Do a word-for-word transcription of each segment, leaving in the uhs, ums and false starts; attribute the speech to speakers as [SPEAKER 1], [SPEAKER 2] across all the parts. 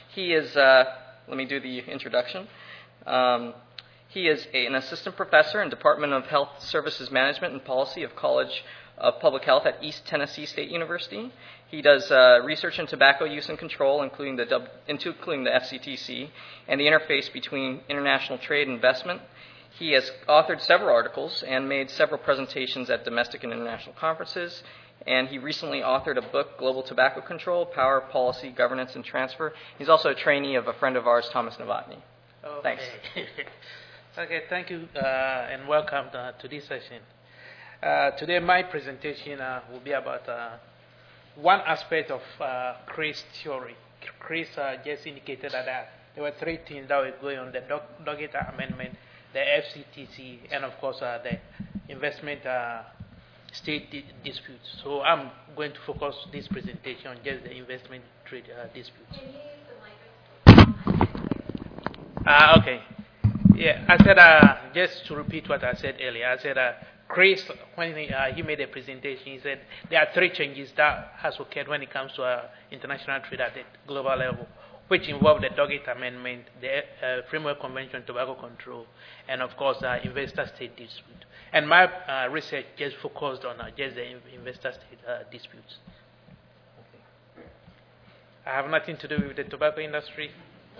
[SPEAKER 1] he is, uh, let me do the introduction. Um, he is a, an assistant professor in Department of Health Services Management and Policy of College of Public Health at East Tennessee State University. He does uh, research in tobacco use and control, including the, including the F C T C, and the interface between international trade and investment. He has authored several articles and made several presentations at domestic and international conferences. And he recently authored a book, Global Tobacco Control, Power, Policy, Governance, and Transfer. He's also a trainee of a friend of ours, Thomas Novotny.
[SPEAKER 2] Okay.
[SPEAKER 1] Thanks.
[SPEAKER 2] Okay, thank you, uh, and welcome to, to this session. Uh, today, my presentation uh, will be about uh, one aspect of uh, Chris theory. Chris uh, just indicated that uh, there were three things that were going on: the Doggett Amendment, the F C T C, and of course uh, the investment uh, state di disputes. So I'm going to focus this presentation on just the investment trade uh, disputes.
[SPEAKER 3] Can you use the microphone?
[SPEAKER 2] Uh, okay. Yeah, I said, uh, just to repeat what I said earlier, I said uh, Chris, when he, uh, he made a presentation, he said there are three changes that has occurred when it comes to uh, international trade at the global level, which involve the Doggett Amendment, the uh, Framework Convention on Tobacco Control, and of course, uh, investor-state dispute. And my uh, research just focused on uh, just the investor-state uh, disputes. Okay. I have nothing to do with the tobacco industry.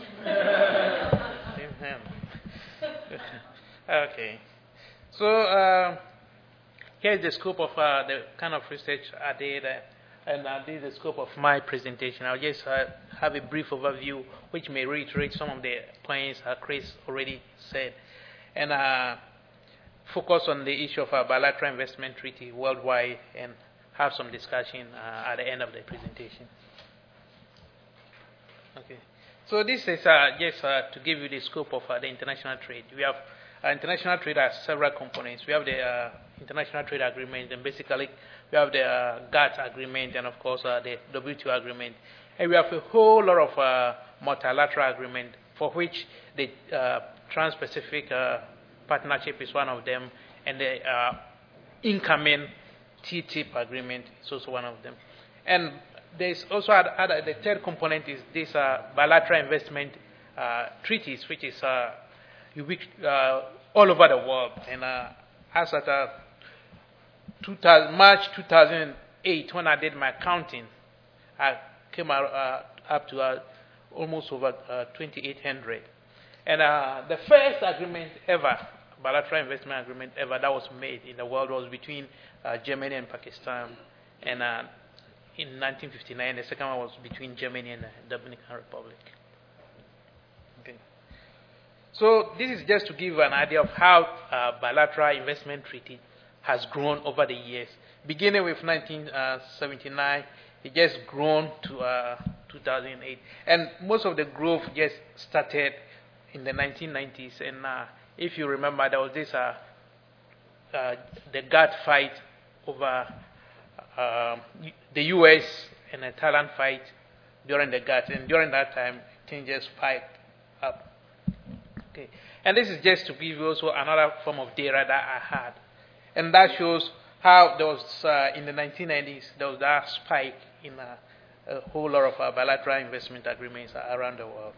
[SPEAKER 2] Okay. So uh, here's the scope of uh, the kind of research I did, uh, and uh, this is the scope of my presentation. I'll just uh, have a brief overview, which may reiterate some of the points uh, Chris already said, and uh, focus on the issue of a bilateral investment treaty worldwide, and have some discussion uh, at the end of the presentation. Okay. So this is uh, just uh, to give you the scope of uh, the international trade. We have uh, international trade has several components. We have the uh, international trade agreement, and basically we have the uh, GATT agreement, and of course uh, the W T O agreement. And we have a whole lot of uh, multilateral agreement, for which the uh, Trans-Pacific uh, Partnership is one of them, and the uh, incoming T T I P agreement is also one of them. And there's also other, the third component is this uh, bilateral investment uh, treaties, which is uh, uh, all over the world. And uh, as at uh, two thousand, March two thousand eight, when I did my counting, I came out, uh, up to uh, almost over uh, twenty-eight hundred. And uh, the first agreement ever, bilateral investment agreement ever that was made in the world was between uh, Germany and Pakistan. And uh, in nineteen fifty-nine, the second one was between Germany and the Dominican Republic. Okay. So this is just to give you an idea of how uh, bilateral investment treaty has grown over the years. Beginning with nineteen seventy-nine, it just grown to uh, two thousand eight. And most of the growth just started in the nineteen nineties. And uh, if you remember, there was this, uh, uh, the GATT fight over Uh, the U S and the Thailand fight during the GATT, and during that time, things just spiked up. Okay, and this is just to give you also another form of data that I had, and that shows how there was uh, in the nineteen nineties there was that spike in a, a whole lot of uh, bilateral investment agreements around the world.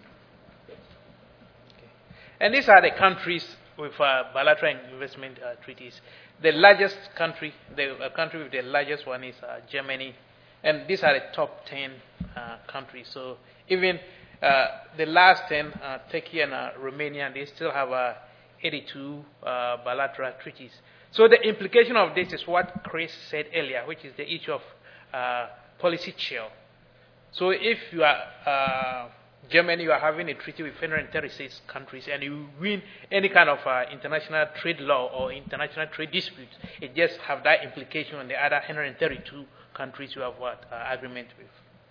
[SPEAKER 2] Okay. And these are the countries with uh, bilateral investment uh, treaties. The largest country, the uh, country with the largest one is uh, Germany, and these are the top ten uh, countries. So even uh, the last ten, uh, Turkey and uh, Romania, they still have uh, eighty-two uh, bilateral treaties. So the implication of this is what Chris said earlier, which is the issue of uh, policy chill. So if you are uh, Germany, you are having a treaty with one hundred thirty-six countries, and you win any kind of uh, international trade law or international trade disputes, it just have that implication on the other one hundred thirty-two countries you have what uh, agreement with.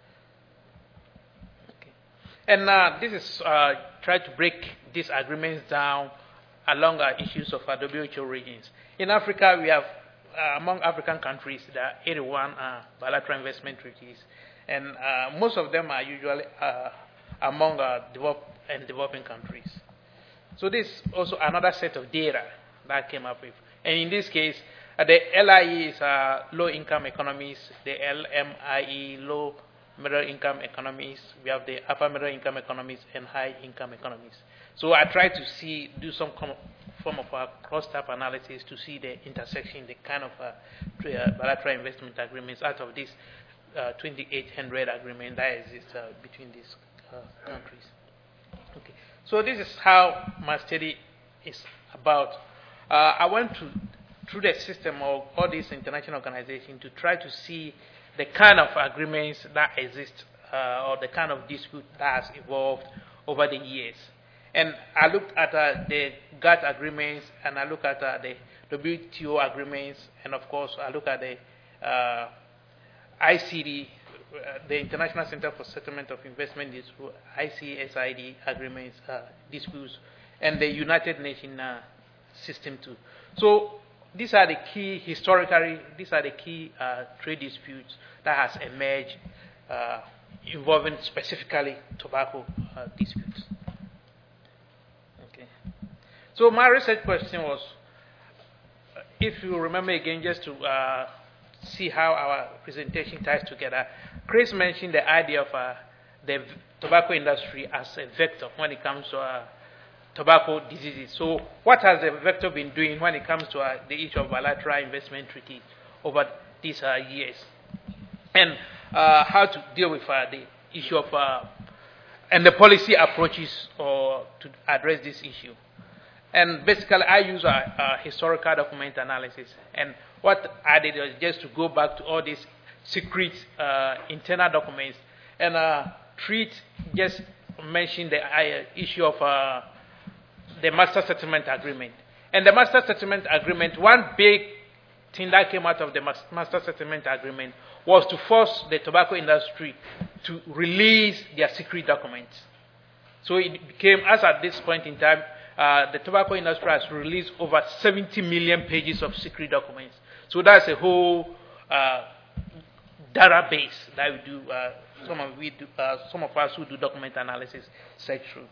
[SPEAKER 2] Okay. And uh, this is uh, try to break these agreements down along uh, issues of uh, W H O regions. In Africa, we have uh, among African countries there are eighty-one uh, bilateral investment treaties, and uh, most of them are usually uh, among uh, developed and developing countries. So this is also another set of data that I came up with. And in this case, uh, the L I E is uh, low-income economies, the L M I E, low middle income economies, we have the upper middle income economies, and high income economies. So I try to see, do some com- form of a cross-type analysis to see the intersection, the kind of uh, tra- uh, bilateral investment agreements out of this uh, twenty-eight hundred agreement that exists uh, between these uh, countries. Okay. So this is how my study is about. Uh, I went to, through the system of all these international organizations to try to see the kind of agreements that exist uh, or the kind of dispute that has evolved over the years. And I looked at uh, the GATT agreements, and I looked at uh, the W T O agreements, and of course I look at the uh, I C D, uh, the International Center for Settlement of Investment Disputes, I C S I D agreements, uh, disputes, and the United Nations uh, system too. So these are the key, historically, these are the key uh, trade disputes that has emerged uh, involving specifically tobacco uh, disputes. Okay. So my research question was, if you remember again, just to uh, see how our presentation ties together, Chris mentioned the idea of uh, the v- tobacco industry as a vector when it comes to uh, tobacco diseases. So what has the vector been doing when it comes to uh, the issue of bilateral investment treaty over these uh, years? And uh, how to deal with uh, the issue of, uh, and the policy approaches or to address this issue. And basically I use a, a historical document analysis. And what I did was just to go back to all these secret uh, internal documents and uh, treat, just mention the uh, issue of uh, the Master Settlement Agreement. And the Master Settlement Agreement, one big thing that came out of the Master Settlement Agreement was to force the tobacco industry to release their secret documents. So it became, as at this point in time, uh, the tobacco industry has released over seventy million pages of secret documents. So that's a whole uh, database that we do, uh, some, of we do uh, some of us who do document analysis search through.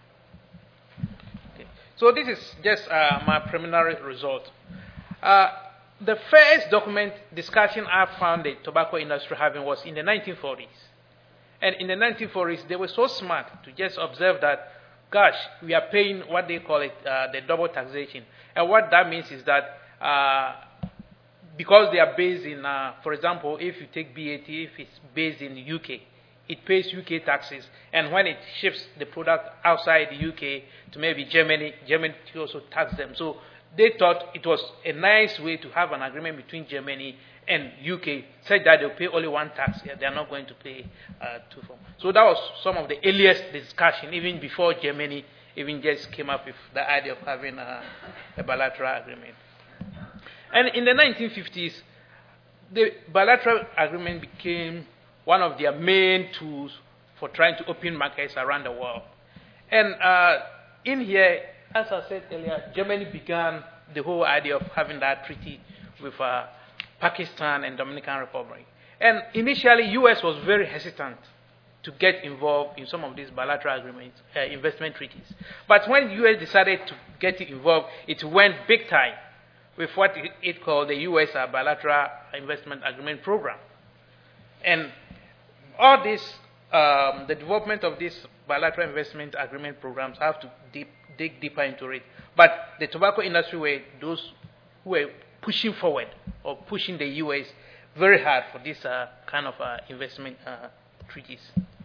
[SPEAKER 2] So this is just uh, my preliminary result. Uh, the first document discussion I found the tobacco industry having was in the nineteen forties. And in the nineteen forties, they were so smart to just observe that, gosh, we are paying what they call it uh, the double taxation. And what that means is that uh, because they are based in, uh, for example, if you take B A T, if it's based in the U K, it pays U K taxes, and when it ships the product outside the U K to maybe Germany, Germany also tax them. So they thought it was a nice way to have an agreement between Germany and U K, such that they'll pay only one tax. Yeah, they're not going to pay uh, two forms. So that was some of the earliest discussion, even before Germany even just came up with the idea of having a, a bilateral agreement. And in the nineteen fifties, the bilateral agreement became one of their main tools for trying to open markets around the world. And uh, in here, as I said earlier, Germany began the whole idea of having that treaty with uh, Pakistan and Dominican Republic. And initially, U S was very hesitant to get involved in some of these bilateral agreements, uh, investment treaties. But when U S decided to get involved, it went big time with what it, it called the U S uh, Bilateral Investment Agreement Program. And all this, um, the development of these bilateral investment agreement programs have to deep, dig deeper into it. But the tobacco industry were those who were pushing forward or pushing the U S very hard for this uh, kind of uh, investment uh, treaties.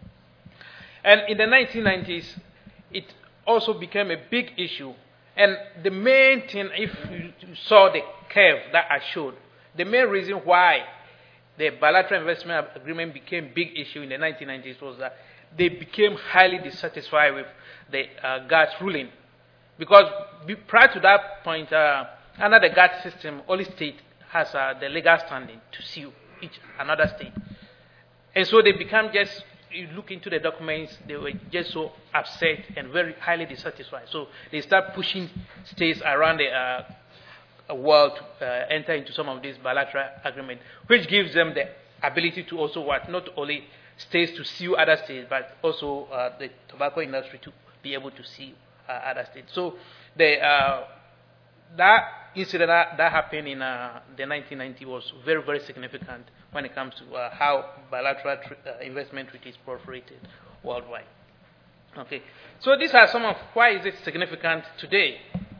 [SPEAKER 2] And in the nineteen nineties, it also became a big issue. And the main thing, if you saw the curve that I showed, the main reason why the bilateral investment agreement became big issue in the nineteen nineties was that they became highly dissatisfied with the uh, GATT ruling. Because be, prior to that point, uh, under the GATT system, only state has uh, the legal standing to sue each another state. And so they become just, you look into the documents, they were just so upset and very highly dissatisfied. So they start pushing states around the uh, world to uh, enter into some of these bilateral agreements, which gives them the ability to also what, not only states to sue other states, but also uh, the tobacco industry to be able to sue uh, other states. So the uh, that incident that, that happened in uh, the nineteen nineties was very, very significant when it comes to uh, how bilateral tr- uh, investment treaties proliferated worldwide. Okay, so these are some of why is it significant today.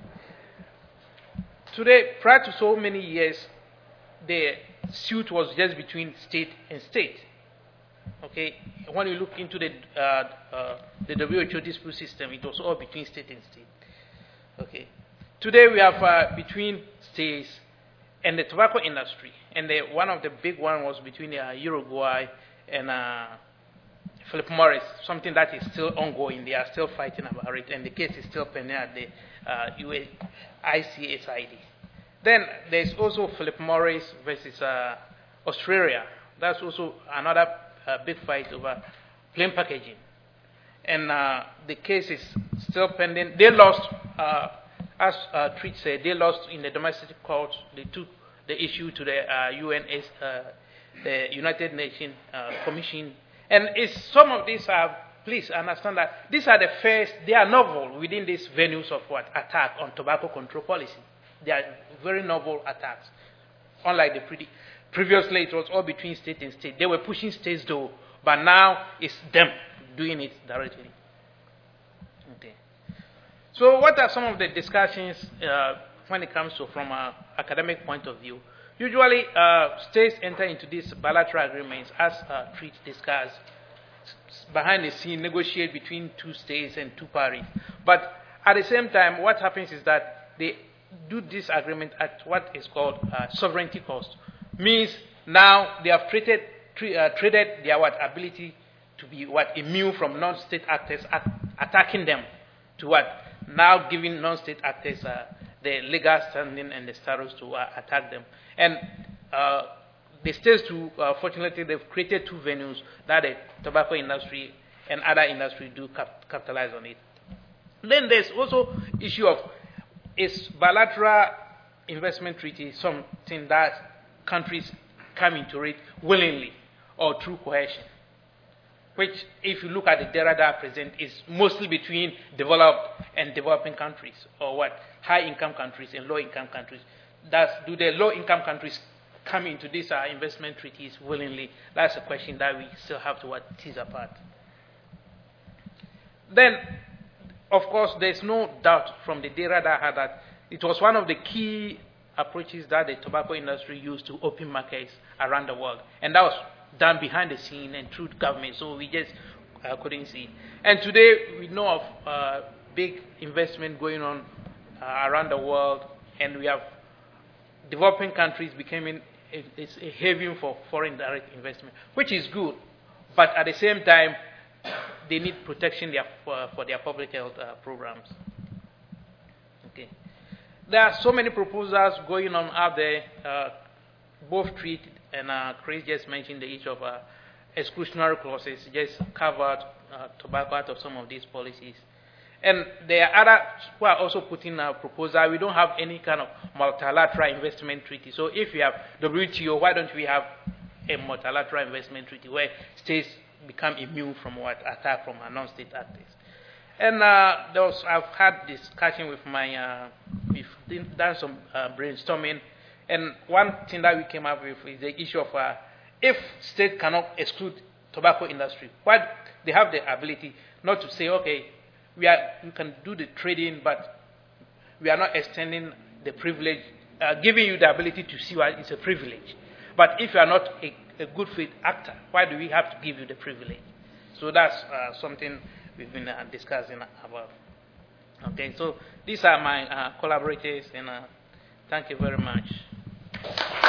[SPEAKER 2] Today, prior to so many years, the suit was just between state and state. Okay, when you look into the uh, uh, the W H O dispute system, it was all between state and state. Okay, today we have uh, between states and the tobacco industry, and the, one of the big one was between uh, Uruguay and uh, Philip Morris, something that is still ongoing. They are still fighting about it, and the case is still pending at the uh, U S I C S I D. Then there's also Philip Morris versus uh, Australia. That's also another uh, big fight over plain packaging. And uh, the case is still pending. They lost, uh, as uh, Treat said, they lost in the domestic court. They took the issue to the uh, U N S, uh, the United Nations uh, Commission. And it's, some of these are, please understand that these are the first, they are novel within these venues of what? Attack on tobacco control policy. They are very novel attacks. Unlike the pre- previously, it was all between state and state. They were pushing states though, but now it's them doing it directly. Okay. So what are some of the discussions uh, when it comes to from an academic point of view? Usually, uh, states enter into these bilateral agreements as uh, Treat discussed, behind the scene, negotiate between two states and two parties. But at the same time, what happens is that they do this agreement at what is called uh, sovereignty cost. Means now they have traded, tra- uh, traded their what, ability to be what, immune from non-state actors at- attacking them to what, now giving non-state actors uh, the legal standing and the status to uh, attack them. And uh, the states too, uh, fortunately, they've created two venues that the tobacco industry and other industry do cap- capitalize on it. Then there's also issue of, is bilateral investment treaty something that countries come into it willingly or through coercion? Which, if you look at the data that present, is mostly between developed and developing countries, or what, high-income countries and low-income countries. That's, do the low-income countries come into these uh, investment treaties willingly? That's a question that we still have to what, tease apart. Then, of course, there's no doubt from the data that I had that it was one of the key approaches that the tobacco industry used to open markets around the world. And that was done behind the scene and through government, so we just uh, couldn't see. And today, we know of uh, big investment going on uh, around the world, and we have developing countries becoming a, it's a haven for foreign direct investment, which is good. But at the same time, they need protection there for, for their public health uh, programs. Okay. There are so many proposals going on out there. Uh, both Treat and uh, Chris just mentioned the issue of uh, exclusionary clauses, just covered uh, tobacco out of some of these policies. And there are others who are also putting a proposal. We don't have any kind of multilateral investment treaty. So if we have W T O, why don't we have a multilateral investment treaty where states become immune from what attack from non-state actors? And uh, there was, I've had discussion with my, uh, we've done some uh, brainstorming, and one thing that we came up with is the issue of uh, if state cannot exclude tobacco industry, why they have the ability not to say, okay, we are we can do the trading, but we are not extending the privilege, uh, giving you the ability to see why it's a privilege. But if you are not a, a good faith actor, why do we have to give you the privilege? So that's uh, something we've been uh, discussing about. Okay, so these are my uh, collaborators, and uh, thank you very much.